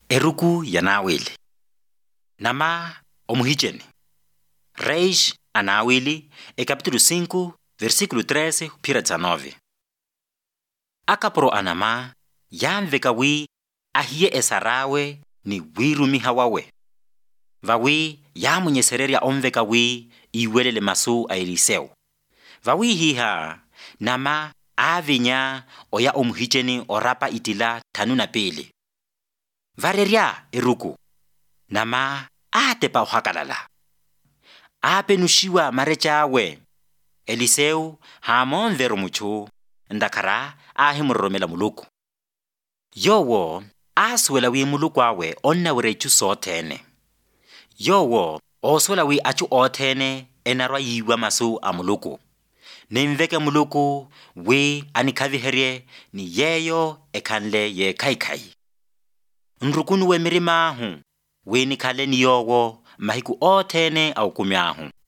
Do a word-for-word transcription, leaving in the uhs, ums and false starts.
Eruku yanawili. Nama omuhijeni. Reis anawili e capítulo cinco, versículo treze pira dezenove. Akapro anama yamveka wi ahie esarawe ni wirumi hawawe. Vawi yamunyesereria omveka wi iwelele masu a Eliseu. Vawi hiha nama avinya oya omuhijeni orapa itila tanuna pili. Vareria eruku. Nama atepa uhakalala. Apenushiwa marechawe. Eliseu hamonvero muchu ndakara ahimuromela muluku. Yowo aswela wi muluku awe onna werechu sotene. Yowo oswela wi achu otene enarwa yiwa masu amuluku. Nimveke muluku wi anikaviherie ni yeyo ekanle ye kaikai. Nrukunu we mirima hu, we nikale ni yowo mahiku otene au kumyahu.